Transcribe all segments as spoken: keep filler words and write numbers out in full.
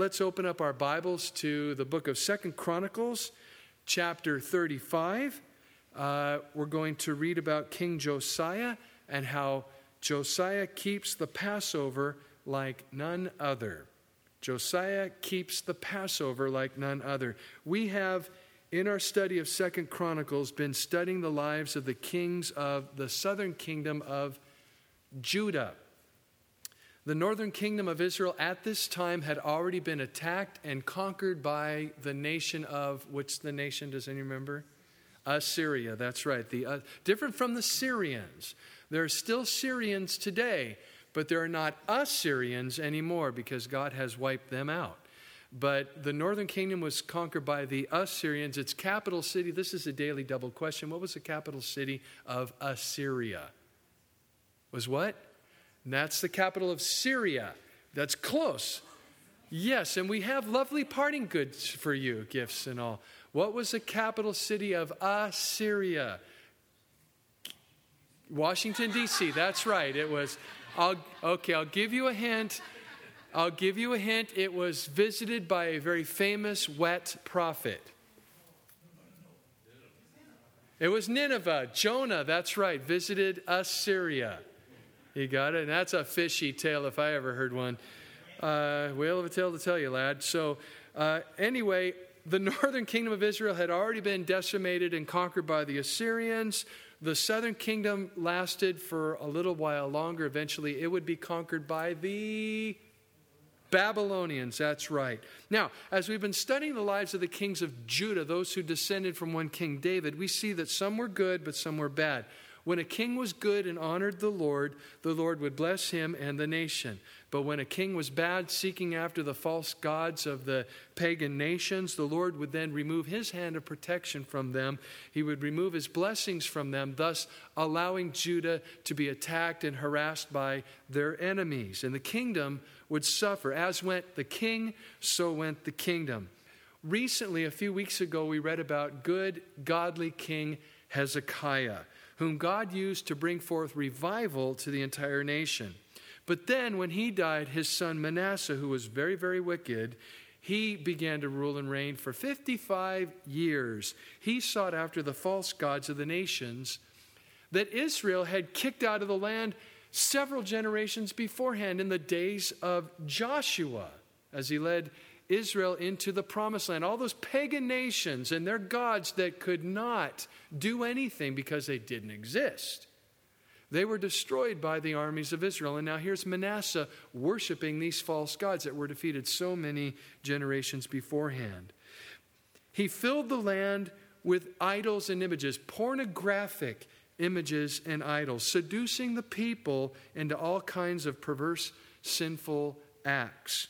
let's open up our Bibles to the book of Second Chronicles, chapter thirty-five. Uh, we're going to read about King Josiah and how Josiah keeps the Passover like none other. Josiah keeps the Passover like none other. We have, in our study of Second Chronicles, been studying the lives of the kings of the southern kingdom of Judah. The northern kingdom of Israel at this time had already been attacked and conquered by the nation of, what's the nation, does anyone remember? Assyria, that's right. The uh, different from the Syrians. There are still Syrians today, but there are not Assyrians anymore because God has wiped them out. But the northern kingdom was conquered by the Assyrians. Its capital city, this is a daily double question. What was the capital city of Assyria? Was what? And that's the capital of Syria. That's close. Yes, and we have lovely parting goods for you, gifts and all. What was the capital city of Assyria? Washington, D C That's right. It was. I'll, okay, I'll give you a hint. I'll give you a hint. It was visited by a very famous wet prophet. It was Nineveh. Jonah, that's right, visited Assyria. You got it? And that's a fishy tale if I ever heard one. Uh, whale of a tale to tell you, lad. So uh, anyway, the northern kingdom of Israel had already been decimated and conquered by the Assyrians. The southern kingdom lasted for a little while longer. Eventually, it would be conquered by the Babylonians. That's right. Now, as we've been studying the lives of the kings of Judah, those who descended from one King David, we see that some were good, but some were bad. When a king was good and honored the Lord, the Lord would bless him and the nation. But when a king was bad, seeking after the false gods of the pagan nations, the Lord would then remove his hand of protection from them. He would remove his blessings from them, thus allowing Judah to be attacked and harassed by their enemies. And the kingdom would suffer. As went the king, so went the kingdom. Recently, a few weeks ago, we read about good, godly King Hezekiah, whom God used to bring forth revival to the entire nation. But then when he died, his son Manasseh, who was very, very wicked, he began to rule and reign for fifty-five years. He sought after the false gods of the nations that Israel had kicked out of the land several generations beforehand in the days of Joshua, as he led Israel into the promised land. All those pagan nations and their gods that could not do anything because they didn't exist. They were destroyed by the armies of Israel. And now here's Manasseh worshiping these false gods that were defeated so many generations beforehand. He filled the land with idols and images, pornographic images and idols, seducing the people into all kinds of perverse, sinful acts.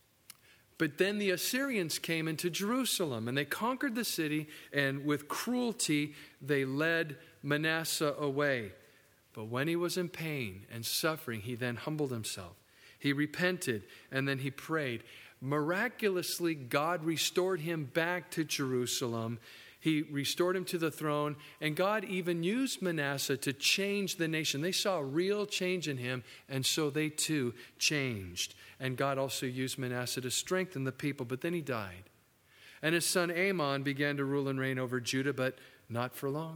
But then the Assyrians came into Jerusalem and they conquered the city, and with cruelty they led Manasseh away. But when he was in pain and suffering, he then humbled himself. He repented and then he prayed. Miraculously, God restored him back to Jerusalem. He restored him to the throne, and God even used Manasseh to change the nation. They saw a real change in him, and so they too changed. And God also used Manasseh to strengthen the people, but then he died. And his son Amon began to rule and reign over Judah, but not for long.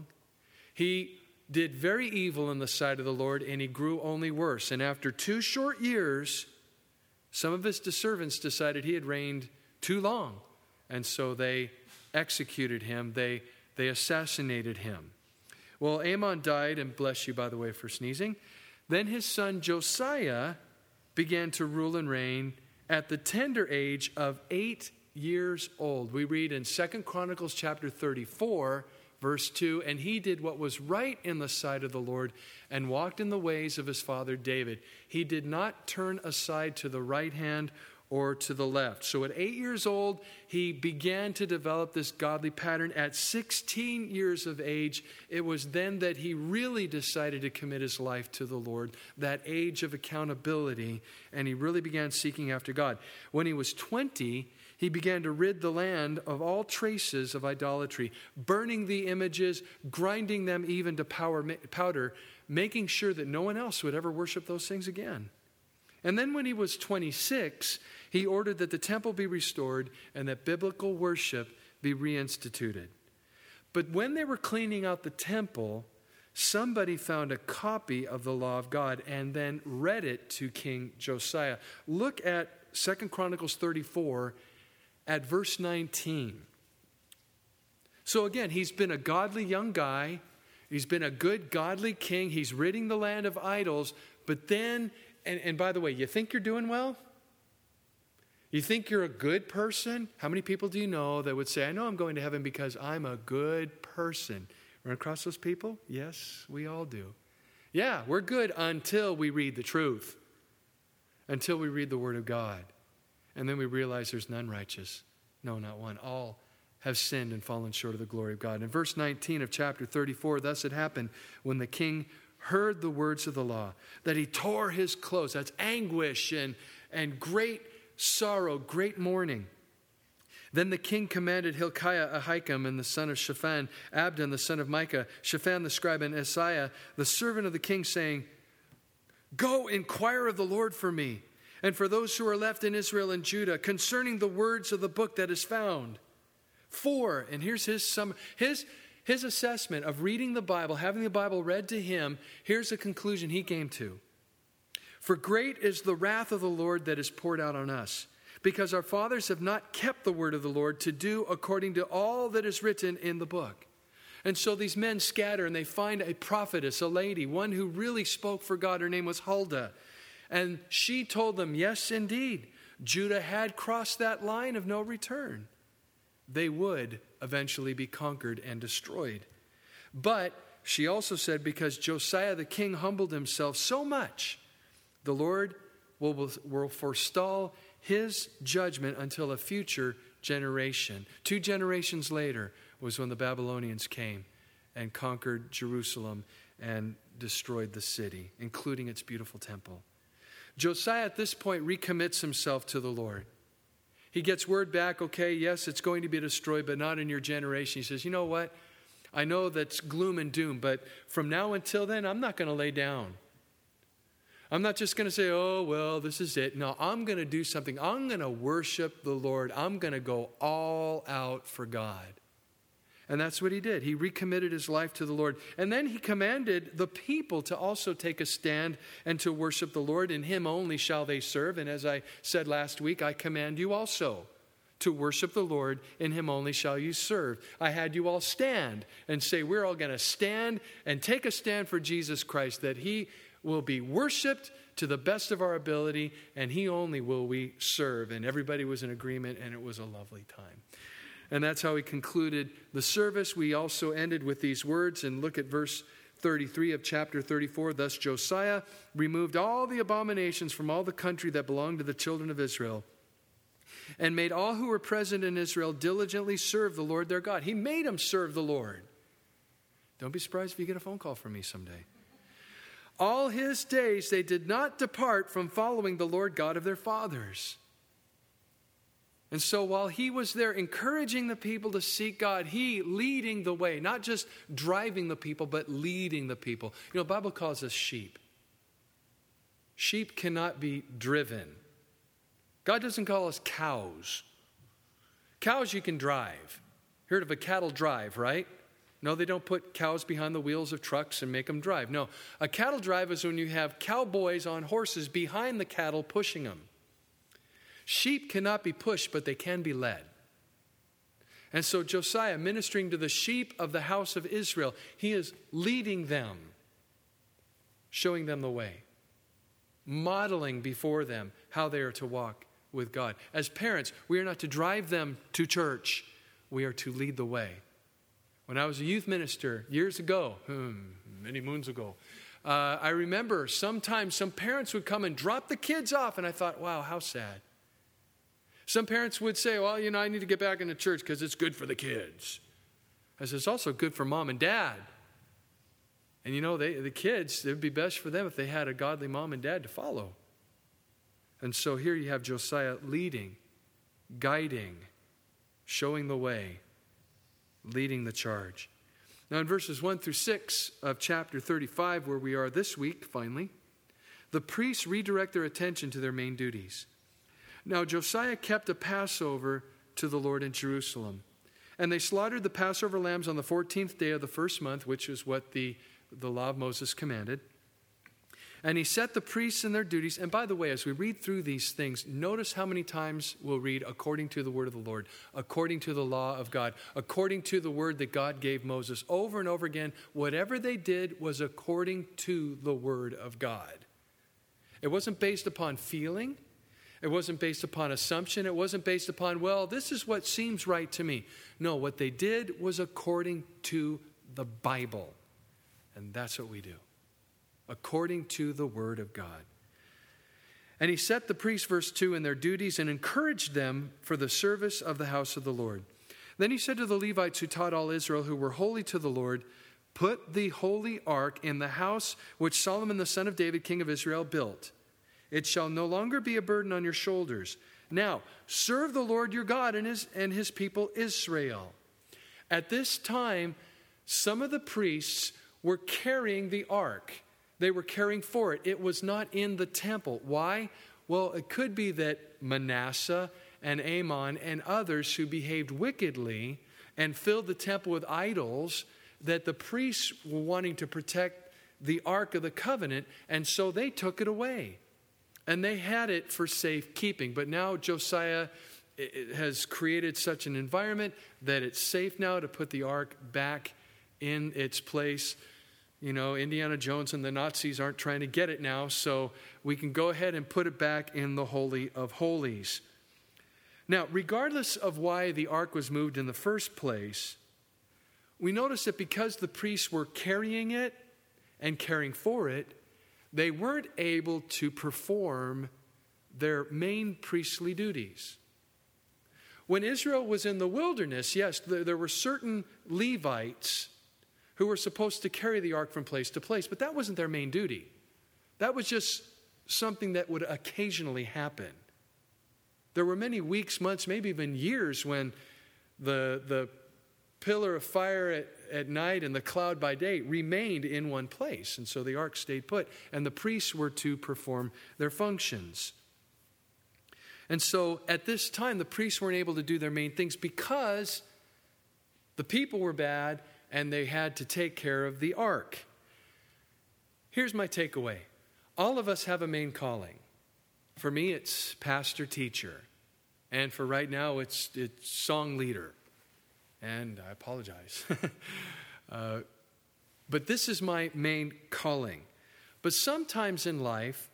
He did very evil in the sight of the Lord, and he grew only worse. And after two short years, some of his servants decided he had reigned too long, and so they executed him. They, they assassinated him. Well, Amon died, and bless you, by the way, for sneezing. Then his son Josiah began to rule and reign at the tender age of eight years old. We read in Second Chronicles chapter thirty-four, verse two, and he did what was right in the sight of the Lord and walked in the ways of his father David. He did not turn aside to the right hand or to the left. So at eight years old, he began to develop this godly pattern. At sixteen years of age, it was then that he really decided to commit his life to the Lord, that age of accountability, and he really began seeking after God. When he was twenty, he began to rid the land of all traces of idolatry, burning the images, grinding them even to powder, making sure that no one else would ever worship those things again. And then when he was twenty-six, he He ordered that the temple be restored and that biblical worship be reinstituted. But when they were cleaning out the temple, somebody found a copy of the law of God and then read it to King Josiah. Look at Second Chronicles thirty-four at verse nineteen. So again, he's been a godly young guy. He's been a good, godly king. He's ridding the land of idols. But then, and, and by the way, you think you're doing well? You think you're a good person? How many people do you know that would say, I know I'm going to heaven because I'm a good person? Run across those people? Yes, we all do. Yeah, we're good until we read the truth. Until we read the Word of God. And then we realize there's none righteous. No, not one. All have sinned and fallen short of the glory of God. In verse nineteen of chapter thirty-four, thus it happened when the king heard the words of the law, that he tore his clothes. That's anguish and, and great sorrow, great mourning. Then the king commanded Hilkiah, Ahikam, and the son of Shaphan, Abdon, the son of Micah, Shaphan the scribe, and Isaiah, the servant of the king, saying, Go inquire of the Lord for me, and for those who are left in Israel and Judah, concerning the words of the book that is found. For, and here's his sum, his his assessment of reading the Bible, having the Bible read to him, here's the conclusion he came to. For great is the wrath of the Lord that is poured out on us, because our fathers have not kept the word of the Lord to do according to all that is written in the book. And so these men scatter and they find a prophetess, a lady, one who really spoke for God. Her name was Huldah. And she told them, yes, indeed, Judah had crossed that line of no return. They would eventually be conquered and destroyed. But she also said, because Josiah the king humbled himself so much, the Lord will, will forestall his judgment until a future generation. Two generations later was when the Babylonians came and conquered Jerusalem and destroyed the city, including its beautiful temple. Josiah at this point recommits himself to the Lord. He gets word back, okay, yes, it's going to be destroyed, but not in your generation. He says, you know what? I know that's gloom and doom, but from now until then, I'm not going to lay down. I'm not just going to say, oh, well, this is it. No, I'm going to do something. I'm going to worship the Lord. I'm going to go all out for God. And that's what he did. He recommitted his life to the Lord. And then he commanded the people to also take a stand and to worship the Lord. In him only shall they serve. And as I said last week, I command you also to worship the Lord. In him only shall you serve. I had you all stand and say, we're all going to stand and take a stand for Jesus Christ, that he will be worshiped to the best of our ability, and he only will we serve. And everybody was in agreement, and it was a lovely time. And that's how he concluded the service. We also ended with these words, and look at verse thirty-three of chapter thirty-four. Thus Josiah removed all the abominations from all the country that belonged to the children of Israel, and made all who were present in Israel diligently serve the Lord their God. He made them serve the Lord. Don't be surprised if you get a phone call from me someday. All his days they did not depart from following the Lord God of their fathers. And so while he was there encouraging the people to seek God, he leading the way, not just driving the people, but leading the people. You know, the Bible calls us sheep. Sheep cannot be driven. God doesn't call us cows. Cows you can drive. Heard of a cattle drive, right? No, they don't put cows behind the wheels of trucks and make them drive. No, a cattle drive is when you have cowboys on horses behind the cattle pushing them. Sheep cannot be pushed, but they can be led. And so Josiah, ministering to the sheep of the house of Israel, he is leading them, showing them the way, modeling before them how they are to walk with God. As parents, we are not to drive them to church. We are to lead the way. When I was a youth minister years ago, hmm, many moons ago, uh, I remember sometimes some parents would come and drop the kids off, and I thought, wow, how sad. Some parents would say, well, you know, I need to get back into church because it's good for the kids. I said, it's also good for mom and dad. And you know, they, the kids, it would be best for them if they had a godly mom and dad to follow. And so here you have Josiah leading, guiding, showing the way, leading the charge. Now in verses one through six of chapter thirty-five, where we are this week, finally, the priests redirect their attention to their main duties. Now Josiah kept a Passover to the Lord in Jerusalem. And they slaughtered the Passover lambs on the fourteenth day of the first month, which is what the, the law of Moses commanded. And he set the priests in their duties. And by the way, as we read through these things, notice how many times we'll read according to the word of the Lord, according to the law of God, according to the word that God gave Moses. Over and over again, whatever they did was according to the word of God. It wasn't based upon feeling. It wasn't based upon assumption. It wasn't based upon, well, this is what seems right to me. No, what they did was according to the Bible. And that's what we do. According to the word of God. And he set the priests, verse two, in their duties and encouraged them for the service of the house of the Lord. Then he said to the Levites who taught all Israel, who were holy to the Lord, put the holy ark in the house which Solomon the son of David, king of Israel, built. It shall no longer be a burden on your shoulders. Now, serve the Lord your God and his, and his people Israel. At this time, some of the priests were carrying the ark. They were caring for it. It was not in the temple. Why? Well, it could be that Manasseh and Amon and others who behaved wickedly and filled the temple with idols, that the priests were wanting to protect the Ark of the Covenant, and so they took it away. And they had it for safekeeping. But now Josiah has created such an environment that it's safe now to put the Ark back in its place. You know, Indiana Jones and the Nazis aren't trying to get it now, so we can go ahead and put it back in the Holy of Holies. Now, regardless of why the ark was moved in the first place, we notice that because the priests were carrying it and caring for it, they weren't able to perform their main priestly duties. When Israel was in the wilderness, yes, there were certain Levites who were supposed to carry the ark from place to place, but that wasn't their main duty. That was just something that would occasionally happen. There were many weeks, months, maybe even years when the, the pillar of fire at, at night and the cloud by day remained in one place, and so the ark stayed put, and the priests were to perform their functions. And so at this time, the priests weren't able to do their main things because the people were bad and they had to take care of the ark. Here's my takeaway. All of us have a main calling. For me, it's pastor, teacher. And for right now, it's, it's song leader. And I apologize. uh, but this is my main calling. But sometimes in life,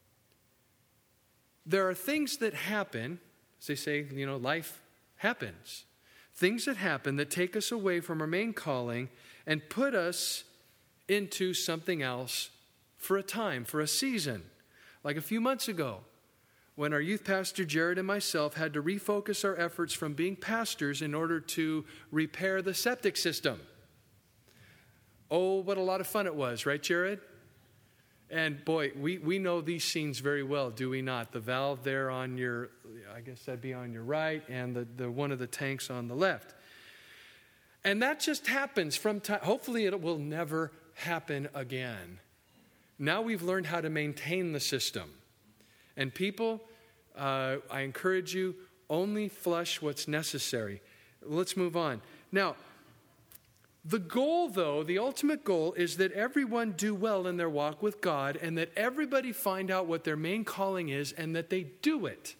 there are things that happen. As they say, you know, life happens. Things that happen that take us away from our main calling and put us into something else for a time, for a season. Like a few months ago, when our youth pastor Jared and myself had to refocus our efforts from being pastors in order to repair the septic system. Oh, what a lot of fun it was, right, Jared? And boy, we, we know these scenes very well, do we not? The valve there on your, I guess that'd be on your right, and the, the one of the tanks on the left. And that just happens from time. Hopefully it will never happen again. Now we've learned how to maintain the system. And people, uh, I encourage you, only flush what's necessary. Let's move on. Now, the goal, though, the ultimate goal is that everyone do well in their walk with God and that everybody find out what their main calling is and that they do it.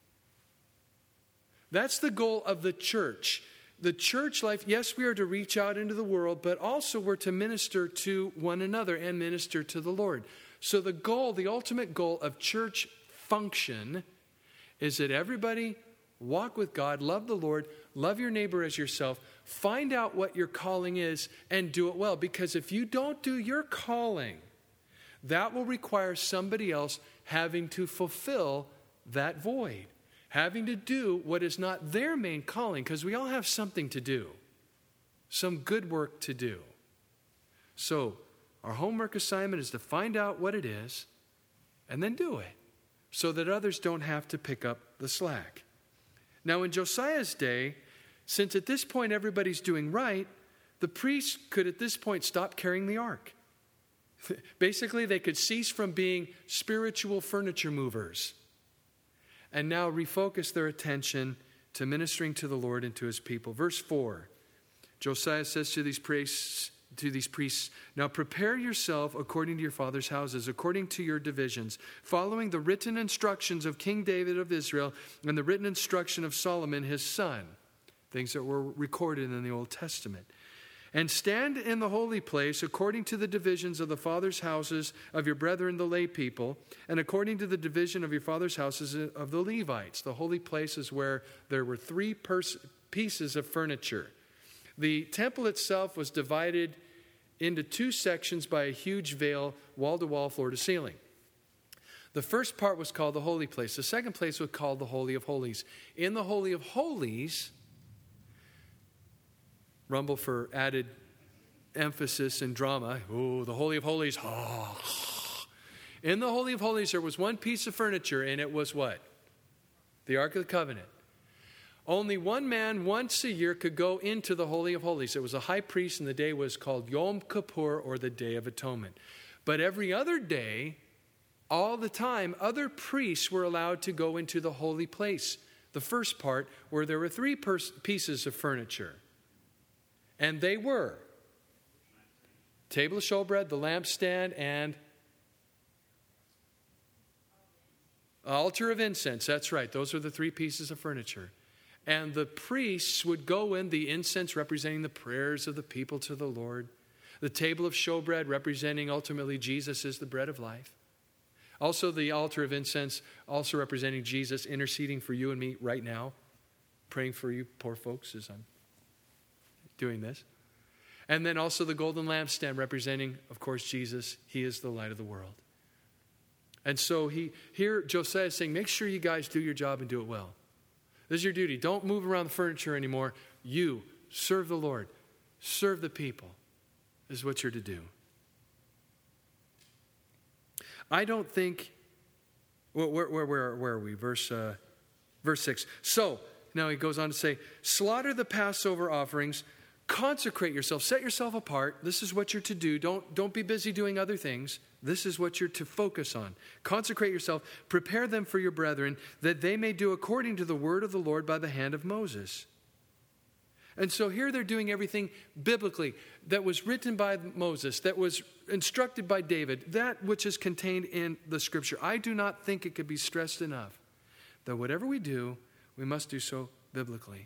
That's the goal of the church. The church life, yes, we are to reach out into the world, but also we're to minister to one another and minister to the Lord. So the goal, the ultimate goal of church function is that everybody walk with God, love the Lord, love your neighbor as yourself, find out what your calling is, and do it well. Because if you don't do your calling, that will require somebody else having to fulfill that void, having to do what is not their main calling, because we all have something to do, some good work to do. So our homework assignment is to find out what it is and then do it, so that others don't have to pick up the slack. Now, in Josiah's day, since at this point everybody's doing right, the priests could at this point stop carrying the ark. Basically, they could cease from being spiritual furniture movers. and now refocus their attention to ministering to the Lord and to his people. Verse four, Josiah says to these priests, to these priests, now prepare yourself according to your father's houses, according to your divisions, following the written instructions of King David of Israel and the written instruction of Solomon his son, things that were recorded in the Old Testament. And stand in the holy place according to the divisions of the father's houses of your brethren, the lay people, and according to the division of your father's houses of the Levites. The holy place is where there were three pers- pieces of furniture. The temple itself was divided into two sections by a huge veil, wall to wall, floor to ceiling. The first part was called the holy place. The second place was called the Holy of Holies. In the Holy of Holies, rumble for added emphasis and drama. Oh, the Holy of Holies. Oh. In the Holy of Holies, there was one piece of furniture, and it was what? The Ark of the Covenant. Only one man once a year could go into the Holy of Holies. It was a high priest, and the day was called Yom Kippur, or the Day of Atonement. But every other day, all the time, other priests were allowed to go into the holy place. The first part, where there were three pers- pieces of furniture. And they were table of showbread, the lampstand, and altar of incense. That's right. Those are the three pieces of furniture. And the priests would go in, the incense representing the prayers of the people to the Lord. The table of showbread representing ultimately Jesus is the bread of life. Also the altar of incense also representing Jesus interceding for you and me right now. Praying for you poor folks as I'm doing this. And then also the golden lampstand representing, of course, Jesus. He is the light of the world. And so he here Josiah is saying, make sure you guys do your job and do it well. This is your duty. Don't move around the furniture anymore. You serve the Lord. Serve the people. This is what you're to do. I don't think, where, where, where, where are we? Verse, uh, verse six. So, now he goes on to say, slaughter the Passover offerings, consecrate yourself, set yourself apart. This is what you're to do. Don't, don't be busy doing other things. This is what you're to focus on. Consecrate yourself, prepare them for your brethren, that they may do according to the word of the Lord by the hand of Moses. And so here they're doing everything biblically that was written by Moses, that was instructed by David, that which is contained in the scripture. I do not think it could be stressed enough that whatever we do, we must do so biblically.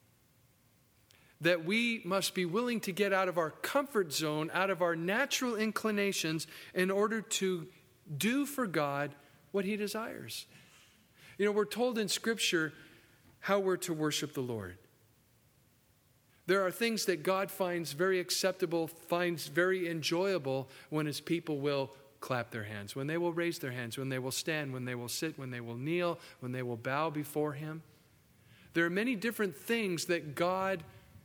That we must be willing to get out of our comfort zone, out of our natural inclinations, in order to do for God what he desires. You know, we're told in Scripture how we're to worship the Lord. There are things that God finds very acceptable, finds very enjoyable when his people will clap their hands, when they will raise their hands, when they will stand, when they will sit, when they will kneel, when they will bow before him. There are many different things that God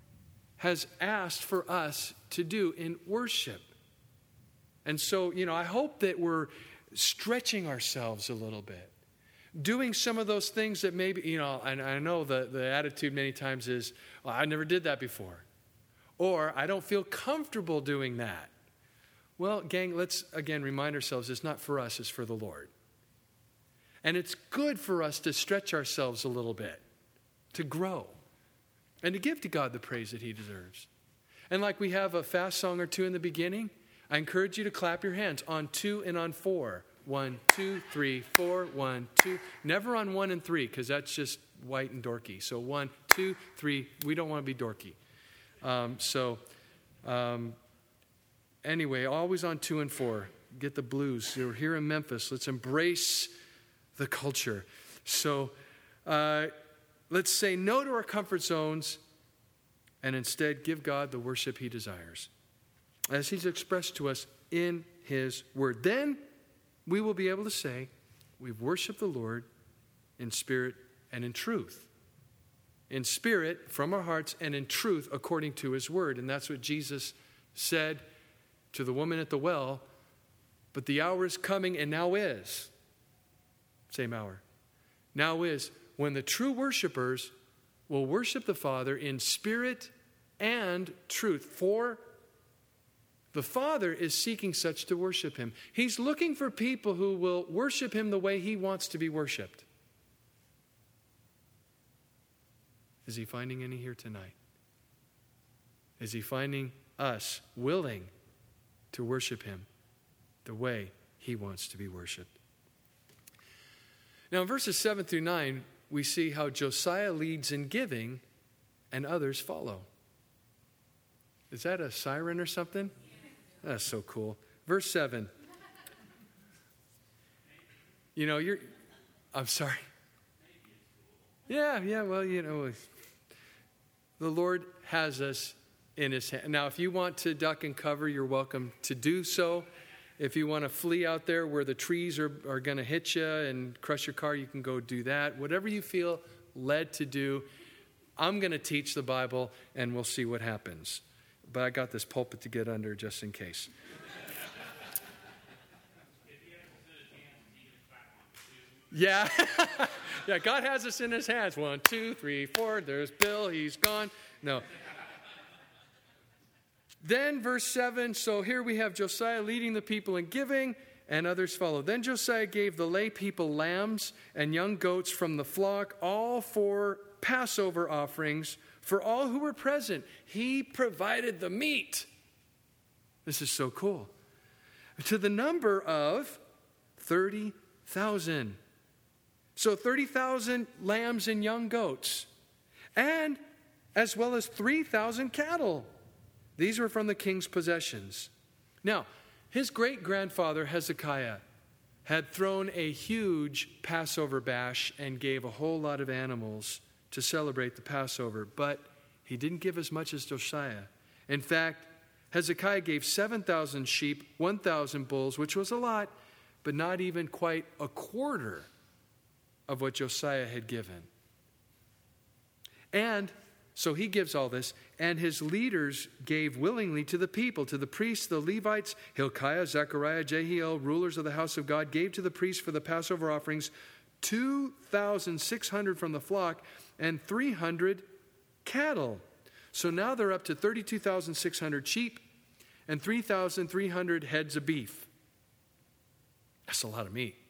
has asked for us to do in worship. And so, you know, I hope that we're stretching ourselves a little bit. Doing some of those things that maybe, you know, and I know the, the attitude many times is, well, I never did that before. Or, I don't feel comfortable doing that. Well, gang, let's again remind ourselves it's not for us, it's for the Lord. And it's good for us to stretch ourselves a little bit, to grow, and to give to God the praise that he deserves. And like we have a fast song or two in the beginning, I encourage you to clap your hands on two and on four. One, two, three, four, one, two. Never on one and three, because that's just white and dorky. So one, two, three. We don't want to be dorky. Um, so um, anyway, always on two and four. Get the blues. You're here in Memphis. Let's embrace the culture. So uh, let's say no to our comfort zones and instead give God the worship he desires, as he's expressed to us in his word. Then we will be able to say, we've worshiped the Lord in spirit and in truth. In spirit, from our hearts, and in truth, according to his word. And that's what Jesus said to the woman at the well. But the hour is coming, and now is. Same hour. Now is when the true worshipers will worship the Father in spirit and truth. For the Father is seeking such to worship him. He's looking for people who will worship him the way he wants to be worshiped. Is he finding any here tonight? Is he finding us willing to worship him the way he wants to be worshiped? Now in verses seven through nine, we see how Josiah leads in giving and others follow. Is that a siren or something? That's so cool. Verse seven. You know, you're, I'm sorry. Yeah, yeah, well, you know, the Lord has us in his hand. Now, if you want to duck and cover, you're welcome to do so. If you want to flee out there where the trees are, are going to hit you and crush your car, you can go do that. Whatever you feel led to do. I'm going to teach the Bible, and we'll see what happens. But I got this pulpit to get under just in case. Yeah. Yeah, God has us in his hands. One, two, three, four. There's Bill. He's gone. No. Then verse seven. So here we have Josiah leading the people in giving, and others follow. Then Josiah gave the lay people lambs and young goats from the flock, all for Passover offerings for all who were present. He provided the meat. This is so cool. To the number of thirty thousand. So thirty thousand lambs and young goats, and as well as three thousand cattle. These were from the king's possessions. Now, his great-grandfather Hezekiah had thrown a huge Passover bash and gave a whole lot of animals to celebrate the Passover, but he didn't give as much as Josiah. In fact, Hezekiah gave seven thousand sheep, one thousand bulls, which was a lot, but not even quite a quarter of what Josiah had given. And so he gives all this, and his leaders gave willingly to the people, to the priests, the Levites, Hilkiah, Zechariah, Jehiel, rulers of the house of God, gave to the priests for the Passover offerings two thousand six hundred from the flock and three hundred cattle. So now they're up to thirty-two thousand six hundred sheep and three thousand three hundred heads of beef. That's a lot of meat.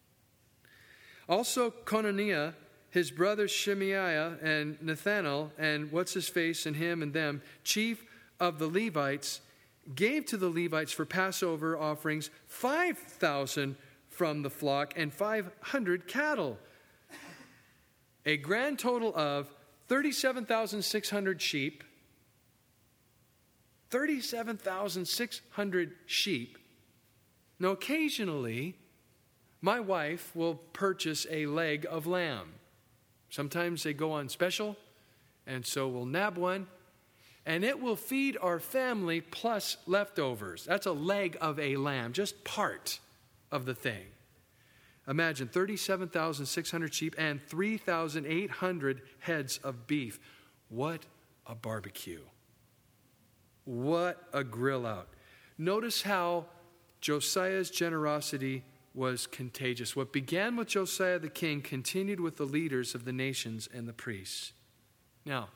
Also, Conaniah, his brothers Shemaiah and Nathanael, and what's his face, and him and them, chief of the Levites, gave to the Levites for Passover offerings five thousand from the flock and five hundred cattle. A grand total of thirty-seven thousand six hundred sheep, thirty-seven thousand six hundred sheep. Now, occasionally, my wife will purchase a leg of lamb. Sometimes they go on special, and so we'll nab one, and it will feed our family plus leftovers. That's a leg of a lamb, just part of the thing. Imagine thirty-seven thousand six hundred sheep and three thousand eight hundred heads of beef. What a barbecue. What a grill out. Notice how Josiah's generosity was contagious. What began with Josiah the king continued with the leaders of the nations and the priests. Now,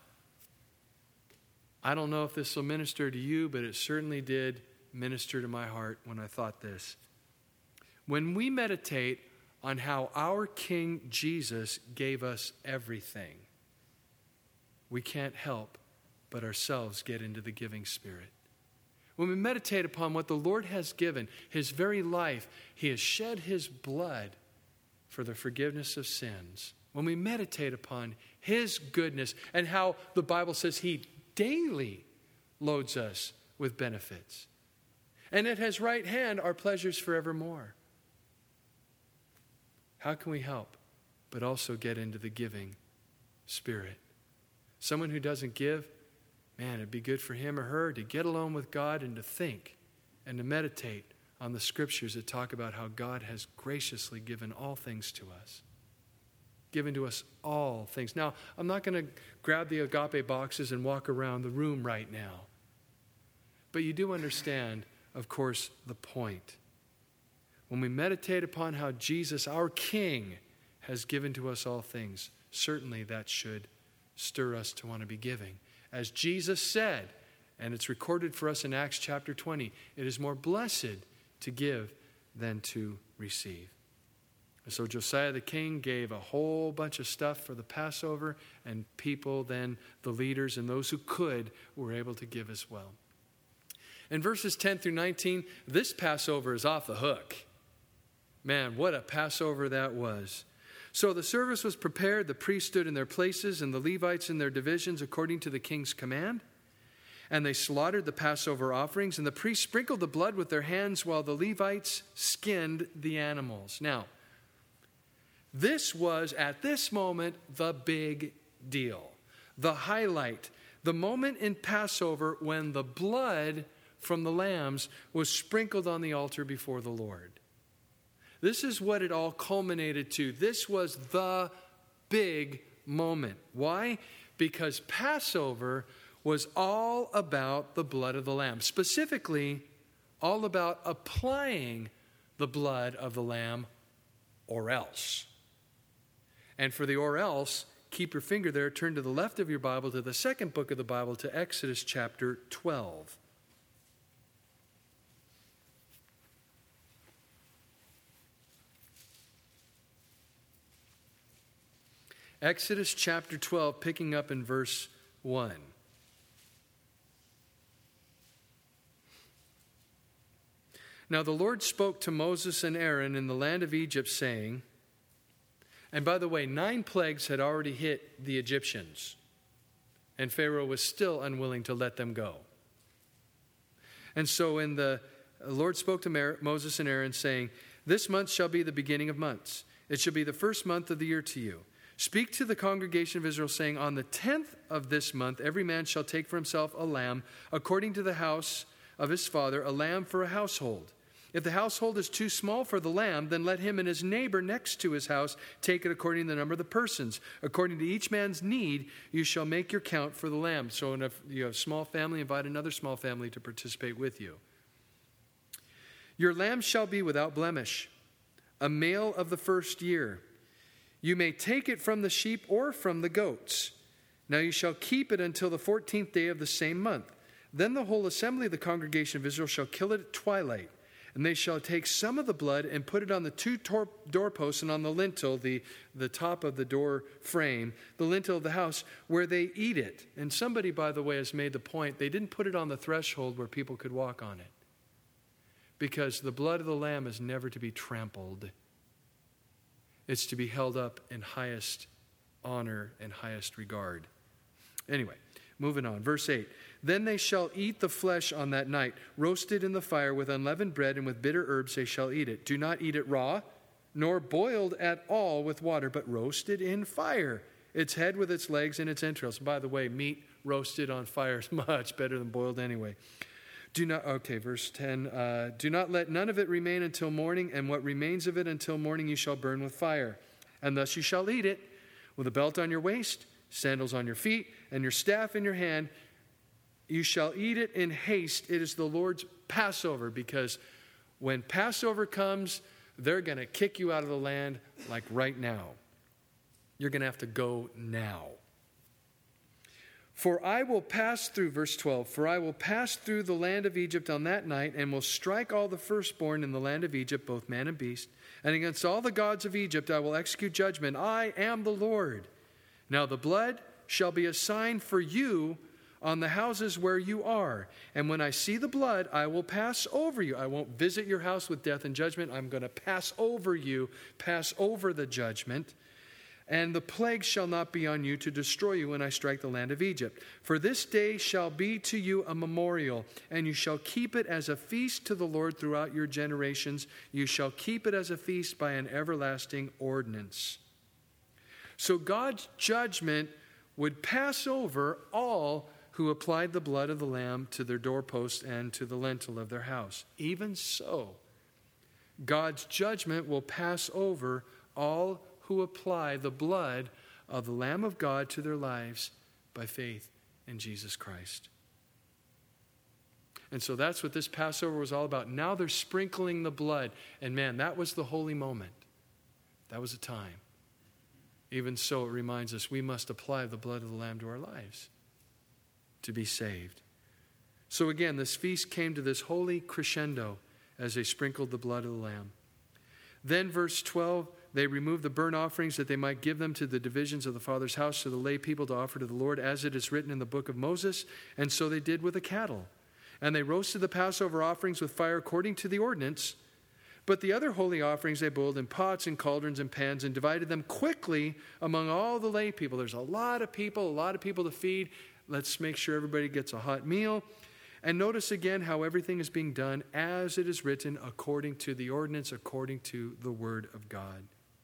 I don't know if this will minister to you, but it certainly did minister to my heart when I thought this. When we meditate on how our King Jesus gave us everything, we can't help but ourselves get into the giving spirit. When we meditate upon what the Lord has given, his very life, he has shed his blood for the forgiveness of sins. When we meditate upon his goodness and how the Bible says he daily loads us with benefits. And at his right hand are pleasures forevermore. How can we help but also get into the giving spirit? Someone who doesn't give, man, it'd be good for him or her to get alone with God and to think and to meditate on the scriptures that talk about how God has graciously given all things to us. Given to us all things. Now, I'm not going to grab the agape boxes and walk around the room right now. But you do understand, of course, the point. When we meditate upon how Jesus, our King, has given to us all things, certainly that should stir us to want to be giving. As Jesus said, and it's recorded for us in Acts chapter twenty, it is more blessed to give than to receive. So Josiah the king gave a whole bunch of stuff for the Passover, and people then, the leaders and those who could, were able to give as well. In verses ten through nineteen, this Passover is off the hook. Man, what a Passover that was. So the service was prepared, the priests stood in their places, and the Levites in their divisions according to the king's command. And they slaughtered the Passover offerings, and the priests sprinkled the blood with their hands while the Levites skinned the animals. Now, this was, at this moment, the big deal. The highlight. The moment in Passover when the blood from the lambs was sprinkled on the altar before the Lord. This is what it all culminated to. This was the big moment. Why? Because Passover was all about the blood of the lamb. Specifically, all about applying the blood of the lamb, or else. And for the or else, keep your finger there, turn to the left of your Bible to the second book of the Bible, to Exodus chapter twelve. Exodus chapter twelve, picking up in verse one. Now the Lord spoke to Moses and Aaron in the land of Egypt, saying, and by the way, nine plagues had already hit the Egyptians, and Pharaoh was still unwilling to let them go. And so in the, the Lord spoke to Moses and Aaron, saying, this month shall be the beginning of months. It shall be the first month of the year to you. Speak to the congregation of Israel, saying, on the tenth of this month, every man shall take for himself a lamb, according to the house of his father, a lamb for a household. If the household is too small for the lamb, then let him and his neighbor next to his house take it according to the number of the persons. According to each man's need, you shall make your count for the lamb. So if you have a small family, invite another small family to participate with you. Your lamb shall be without blemish, a male of the first year. You may take it from the sheep or from the goats. Now you shall keep it until the fourteenth day of the same month. Then the whole assembly of the congregation of Israel shall kill it at twilight. And they shall take some of the blood and put it on the two tor- doorposts and on the lintel, the, the top of the door frame, the lintel of the house, where they eat it. And somebody, by the way, has made the point, they didn't put it on the threshold where people could walk on it. Because the blood of the lamb is never to be trampled. It's to be held up in highest honor and highest regard. Anyway, moving on. Verse eight. Then they shall eat the flesh on that night, roasted in the fire with unleavened bread, and with bitter herbs they shall eat it. Do not eat it raw, nor boiled at all with water, but roasted in fire, its head with its legs and its entrails. By the way, meat roasted on fire is much better than boiled anyway. Do not, okay, verse ten. Uh, Do not let none of it remain until morning, and what remains of it until morning you shall burn with fire. And thus you shall eat it, with a belt on your waist, sandals on your feet, and your staff in your hand. You shall eat it in haste. It is the Lord's Passover, because when Passover comes, they're going to kick you out of the land like right now. You're going to have to go now. For I will pass through, verse twelve, for I will pass through the land of Egypt on that night, and will strike all the firstborn in the land of Egypt, both man and beast. And against all the gods of Egypt I will execute judgment. I am the Lord. Now the blood shall be a sign for you on the houses where you are. And when I see the blood, I will pass over you. I won't visit your house with death and judgment. I'm going to pass over you, pass over the judgment. And the plague shall not be on you to destroy you when I strike the land of Egypt. For this day shall be to you a memorial, and you shall keep it as a feast to the Lord throughout your generations. You shall keep it as a feast by an everlasting ordinance. So God's judgment would pass over all who applied the blood of the lamb to their doorpost and to the lintel of their house. Even so, God's judgment will pass over all who apply the blood of the Lamb of God to their lives by faith in Jesus Christ. And so that's what this Passover was all about. Now they're sprinkling the blood. And man, that was the holy moment. That was a time. Even so, it reminds us we must apply the blood of the Lamb to our lives to be saved. So again, this feast came to this holy crescendo as they sprinkled the blood of the Lamb. Then verse twelve they removed the burnt offerings that they might give them to the divisions of the Father's house to the lay people to offer to the Lord, as it is written in the book of Moses. And so they did with the cattle. And they roasted the Passover offerings with fire according to the ordinance. But the other holy offerings they boiled in pots and cauldrons and pans and divided them quickly among all the lay people. There's a lot of people, a lot of people to feed. Let's make sure everybody gets a hot meal. And notice again how everything is being done as it is written, according to the ordinance, according to the word of God.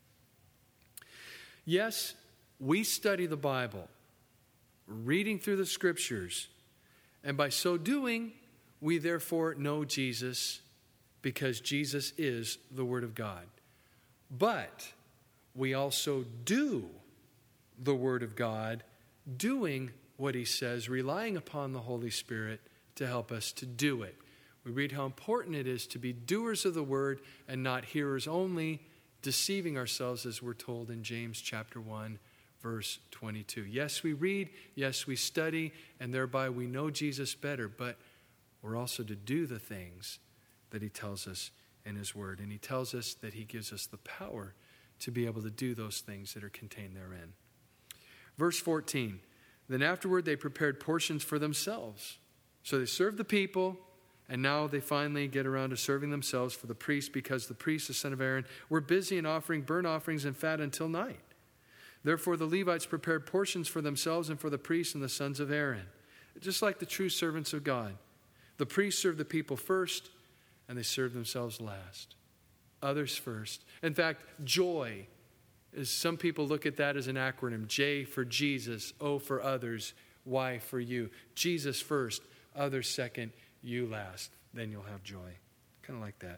Yes, we study the Bible, reading through the scriptures, and by so doing, we therefore know Jesus, because Jesus is the Word of God. But we also do the Word of God, doing what He says, relying upon the Holy Spirit to help us to do it. We read how important it is to be doers of the Word and not hearers only, deceiving ourselves, as we're told in James chapter one, verse twenty-two. Yes, we read, yes, we study, and thereby we know Jesus better, but we're also to do the things that He tells us in His Word. And He tells us that He gives us the power to be able to do those things that are contained therein. Verse fourteen, then afterward they prepared portions for themselves. So they served the people, and now they finally get around to serving themselves for the priests, because the priests, the son of Aaron, were busy in offering burnt offerings and fat until night. Therefore the Levites prepared portions for themselves and for the priests and the sons of Aaron. Just like the true servants of God. The priests served the people first, and they served themselves last. Others first. In fact, joy is, some people look at that as an acronym. J for Jesus, O for others, Y for you. Jesus first, others second, you last. Then you'll have joy. Kind of like that.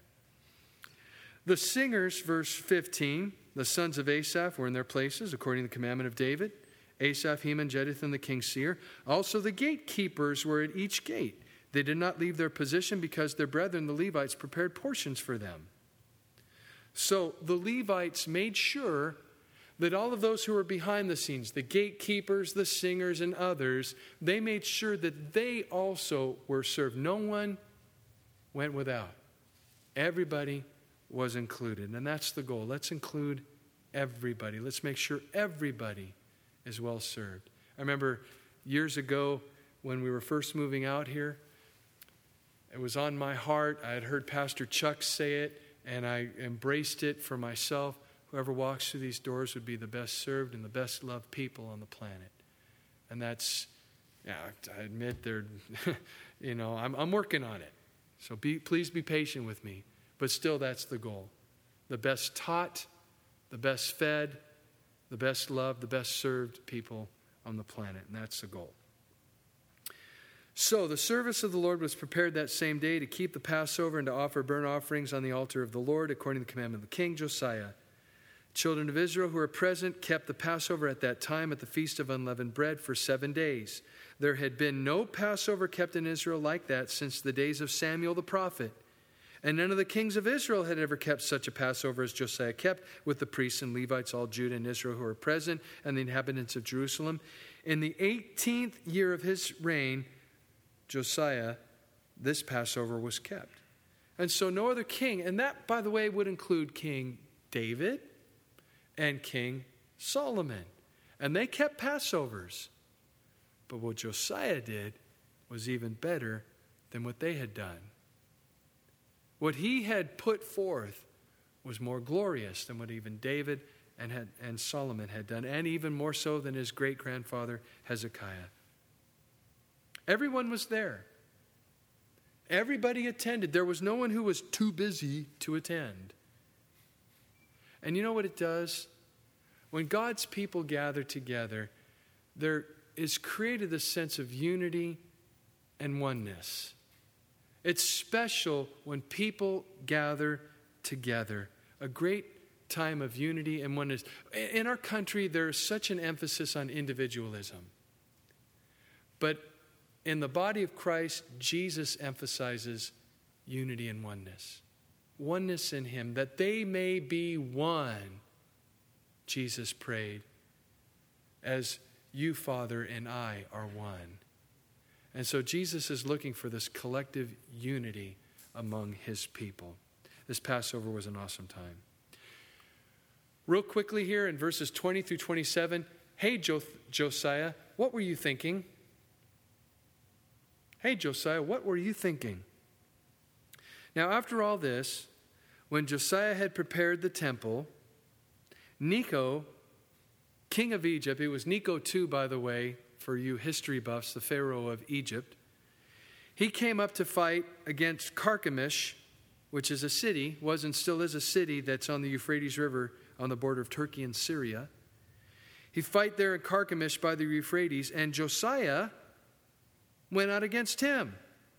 The singers, verse fifteen, the sons of Asaph were in their places according to the commandment of David. Asaph, Heman, Jeduthun, the king's seer. Also the gatekeepers were at each gate. They did not leave their position because their brethren, the Levites, prepared portions for them. So the Levites made sure that all of those who were behind the scenes, the gatekeepers, the singers, and others, they made sure that they also were served. No one went without. Everybody was included. And that's the goal. Let's include everybody. Let's make sure everybody is well served. I remember years ago when we were first moving out here, it was on my heart. I had heard Pastor Chuck say it, and I embraced it for myself. Whoever walks through these doors would be the best served and the best loved people on the planet. And that's, yeah, I admit they're, you know, I'm, I'm working on it. So be, please be patient with me. But still, that's the goal. The best taught, the best fed, the best loved, the best served people on the planet. And that's the goal. So the service of the Lord was prepared that same day to keep the Passover and to offer burnt offerings on the altar of the Lord according to the commandment of the king Josiah. Children of Israel who were present kept the Passover at that time at the Feast of Unleavened Bread for seven days. There had been no Passover kept in Israel like that since the days of Samuel the prophet. And none of the kings of Israel had ever kept such a Passover as Josiah kept, with the priests and Levites, all Judah and Israel who were present, and the inhabitants of Jerusalem. In the eighteenth year of his reign, Josiah, this Passover was kept. And so no other king, and that, by the way, would include King David and King Solomon. And they kept Passovers. But what Josiah did was even better than what they had done. What he had put forth was more glorious than what even David and, had, and Solomon had done, and even more so than his great-grandfather Hezekiah. Everyone was there. Everybody attended. There was no one who was too busy to attend. And you know what it does? When God's people gather together, there is created a sense of unity and oneness. It's special when people gather together. A great time of unity and oneness. In our country, there's such an emphasis on individualism. But in the body of Christ, Jesus emphasizes unity and oneness. Oneness in Him, that they may be one, Jesus prayed, as you, Father, and I are one. And so Jesus is looking for this collective unity among His people. This Passover was an awesome time. Real quickly here in verses twenty through twenty-seven, hey, jo- Josiah, what were you thinking? Hey, Josiah, what were you thinking? Now, after all this, when Josiah had prepared the temple, Necho, king of Egypt, it was Necho the Second, by the way, for you history buffs, the Pharaoh of Egypt, he came up to fight against Carchemish, which is a city, was and still is a city that's on the Euphrates River on the border of Turkey and Syria. He fight there in Carchemish by the Euphrates, and Josiah went out against him.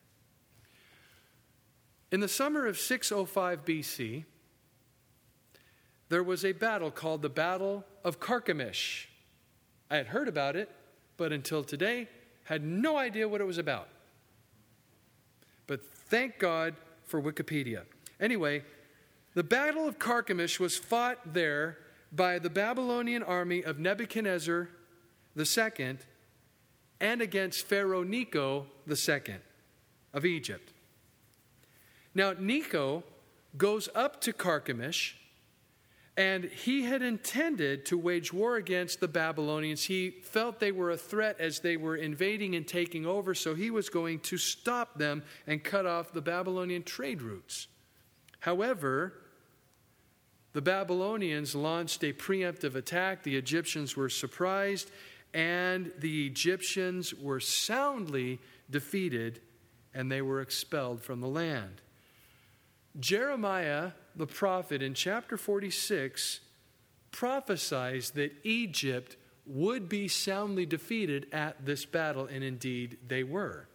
In the summer of six oh five B C, there was a battle called the Battle of Carchemish. I had heard about it, but until today, had no idea what it was about. But thank God for Wikipedia. Anyway, the Battle of Carchemish was fought there by the Babylonian army of Nebuchadnezzar the Second and against Pharaoh Necho the Second of Egypt. Now, Necho goes up to Carchemish, and he had intended to wage war against the Babylonians. He felt they were a threat as they were invading and taking over, so he was going to stop them and cut off the Babylonian trade routes. However, the Babylonians launched a preemptive attack. The Egyptians were surprised, and the Egyptians were soundly defeated, and they were expelled from the land. Jeremiah, the prophet, in chapter forty-six, prophesies that Egypt would be soundly defeated at this battle, and indeed they were.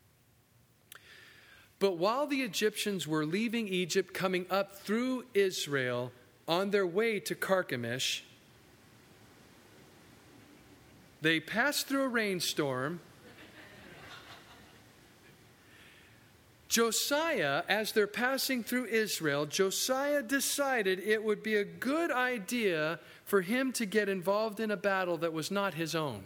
But while the Egyptians were leaving Egypt, coming up through Israel on their way to Carchemish, they passed through a rainstorm. Josiah, as they're passing through Israel, Josiah decided it would be a good idea for him to get involved in a battle that was not his own.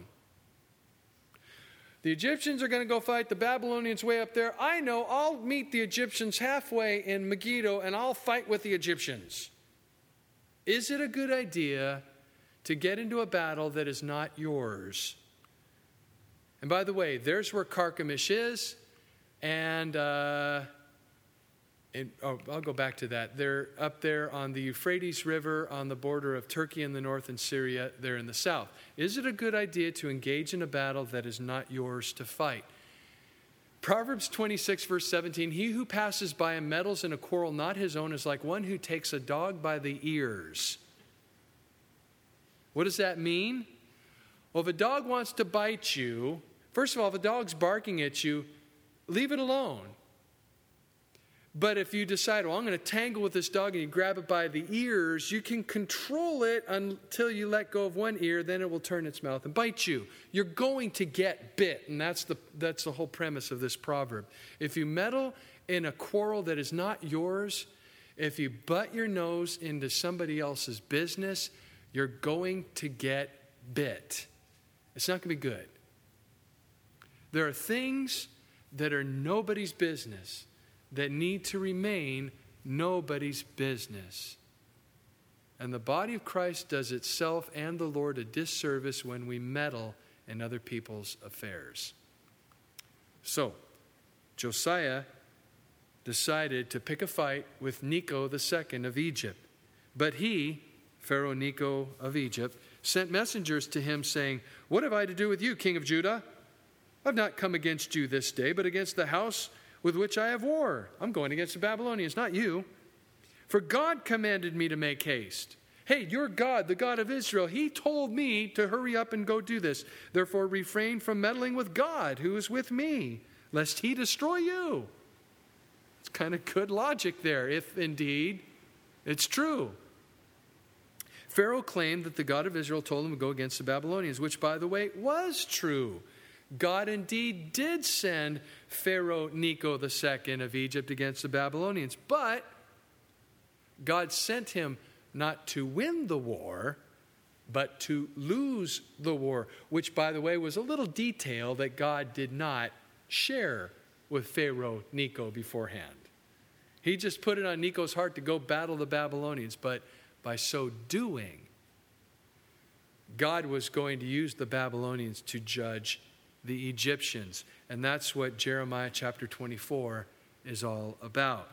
The Egyptians are going to go fight the Babylonians way up there. I know, I'll meet the Egyptians halfway in Megiddo and I'll fight with the Egyptians. Is it a good idea to get into a battle that is not yours? And by the way, there's where Carchemish is. And, uh, and oh, I'll go back to that. They're up there on the Euphrates River on the border of Turkey in the north and Syria there in the south. Is it a good idea to engage in a battle that is not yours to fight? Proverbs twenty-six, verse seventeen, he who passes by and meddles in a quarrel not his own is like one who takes a dog by the ears. What does that mean? Well, if a dog wants to bite you, first of all, if a dog's barking at you, leave it alone. But if you decide, well, I'm going to tangle with this dog, and you grab it by the ears, you can control it until you let go of one ear, then it will turn its mouth and bite you. You're going to get bit, and that's the, that's the whole premise of this proverb. If you meddle in a quarrel that is not yours, if you butt your nose into somebody else's business, you're going to get bit. It's not going to be good. There are things that are nobody's business, that need to remain nobody's business. And the body of Christ does itself and the Lord a disservice when we meddle in other people's affairs. So, Josiah decided to pick a fight with Necho the Second of Egypt. But he, Pharaoh Necho of Egypt, sent messengers to him saying, "What have I to do with you, king of Judah? I've not come against you this day, but against the house with which I have war. I'm going against the Babylonians, not you. For God commanded me to make haste. Hey, your God, the God of Israel, he told me to hurry up and go do this. Therefore refrain from meddling with God, who is with me, lest he destroy you." It's kind of good logic there, if indeed it's true. Pharaoh claimed that the God of Israel told him to go against the Babylonians, which, by the way, was true. God indeed did send Pharaoh Necho the Second of Egypt against the Babylonians. But God sent him not to win the war, but to lose the war, which, by the way, was a little detail that God did not share with Pharaoh Necho beforehand. He just put it on Necho's heart to go battle the Babylonians. But by so doing, God was going to use the Babylonians to judge the Egyptians. And that's what Jeremiah chapter twenty-four is all about.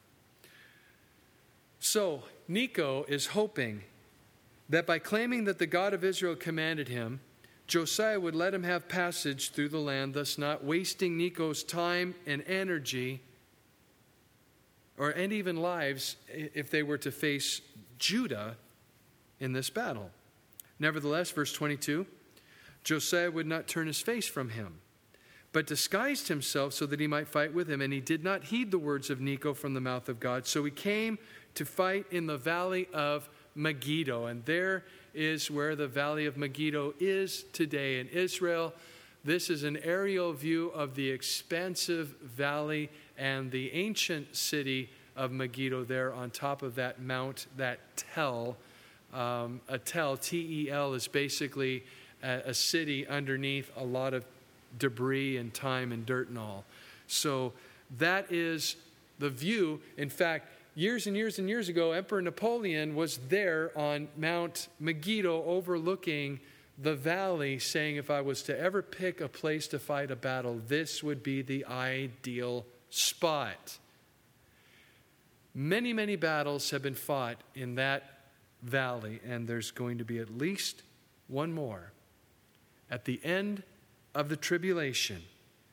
So, Necho is hoping that by claiming that the God of Israel commanded him, Josiah would let him have passage through the land, thus not wasting Necho's time and energy, or and even lives, if they were to face Judah in this battle. Nevertheless, verse twenty-two, Josiah would not turn his face from him, but disguised himself so that he might fight with him. And he did not heed the words of Necho from the mouth of God. So he came to fight in the valley of Megiddo. And there is where the valley of Megiddo is today in Israel. This is an aerial view of the expansive valley and the ancient city of Megiddo there on top of that mount, that Tel. Um, a Tel, T E L, is basically a, a city underneath a lot of debris and time and dirt and all. So that is the view. In fact, years and years and years ago, Emperor Napoleon was there on Mount Megiddo overlooking the valley, saying if I was to ever pick a place to fight a battle, this would be the ideal spot. Many, many battles have been fought in that valley, and there's going to be at least one more at the end of the tribulation,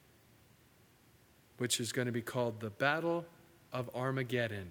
which is going to be called the Battle of Armageddon.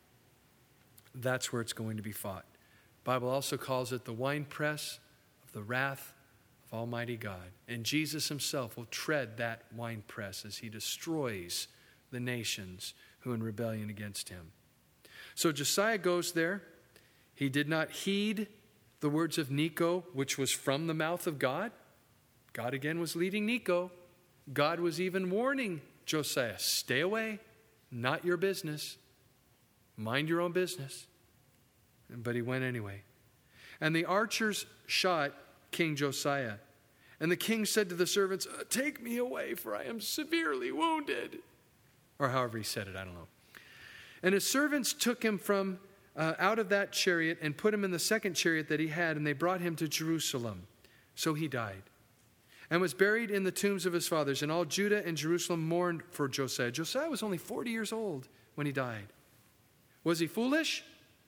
That's where it's going to be fought. The Bible also calls it the winepress of the wrath of Almighty God. And Jesus himself will tread that winepress as he destroys the nations who are in rebellion against him. So Josiah goes there. He did not heed the words of Necho, which was from the mouth of God. God again was leading Necho. God was even warning Josiah, stay away, not your business. Mind your own business. But he went anyway. And the archers shot King Josiah. And the king said to the servants, take me away, for I am severely wounded. Or however he said it, I don't know. And his servants took him from uh, out of that chariot and put him in the second chariot that he had, and they brought him to Jerusalem. So he died and was buried in the tombs of his fathers. And all Judah and Jerusalem mourned for Josiah. Josiah was only forty years old when he died. Was he foolish?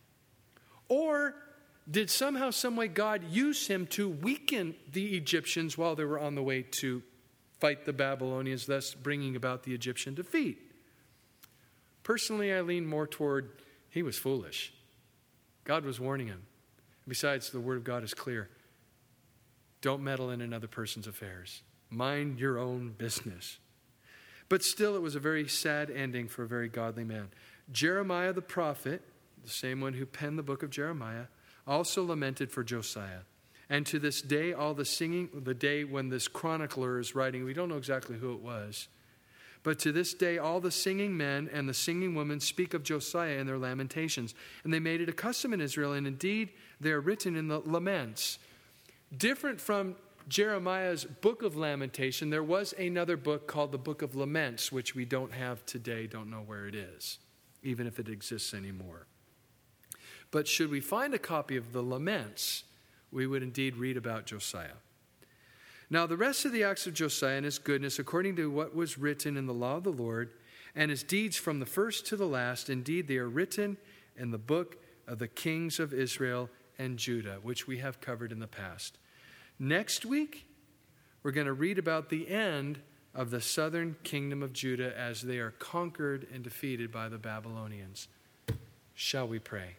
Or did somehow, some way God use him to weaken the Egyptians while they were on the way to fight the Babylonians, thus bringing about the Egyptian defeat? Personally, I lean more toward he was foolish. God was warning him. Besides, the word of God is clear. Don't meddle in another person's affairs. Mind your own business. But still, it was a very sad ending for a very godly man. Jeremiah the prophet, the same one who penned the book of Jeremiah, also lamented for Josiah. And to this day, all the singing, the day when this chronicler is writing, we don't know exactly who it was, but to this day, all the singing men and the singing women speak of Josiah in their lamentations. And they made it a custom in Israel, and indeed, they are written in the laments. Different from Jeremiah's book of lamentation, there was another book called the Book of Laments, which we don't have today, don't know where it is, even if it exists anymore. But should we find a copy of the laments, we would indeed read about Josiah. Now, the rest of the acts of Josiah and his goodness, according to what was written in the law of the Lord, and his deeds from the first to the last, indeed they are written in the book of the kings of Israel and Judah, which we have covered in the past. Next week, we're going to read about the end of the southern kingdom of Judah as they are conquered and defeated by the Babylonians. Shall we pray?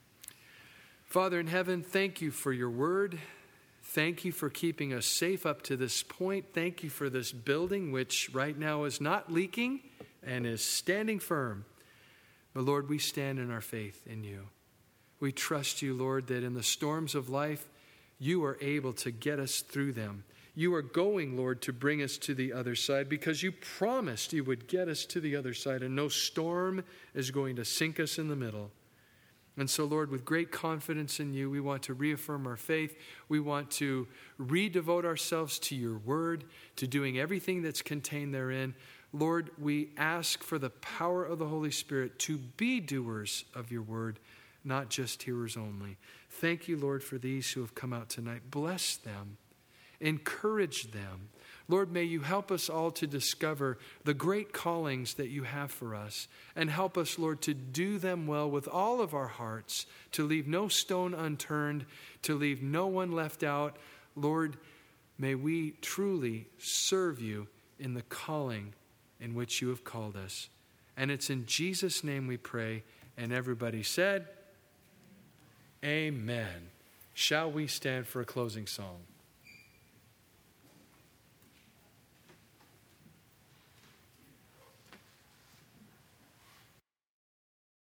Father in heaven, thank you for your word. Thank you for keeping us safe up to this point. Thank you for this building, which right now is not leaking and is standing firm. But Lord, we stand in our faith in you. We trust you, Lord, that in the storms of life, you are able to get us through them. You are going, Lord, to bring us to the other side because you promised you would get us to the other side, and no storm is going to sink us in the middle. And so, Lord, with great confidence in you, we want to reaffirm our faith. We want to redevote ourselves to your word, to doing everything that's contained therein. Lord, we ask for the power of the Holy Spirit to be doers of your word, not just hearers only. Thank you, Lord, for these who have come out tonight. Bless them. Encourage them. Lord, may you help us all to discover the great callings that you have for us, and help us, Lord, to do them well with all of our hearts, to leave no stone unturned, to leave no one left out. Lord, may we truly serve you in the calling in which you have called us. And it's in Jesus' name we pray. And everybody said, Amen. Shall we stand for a closing song?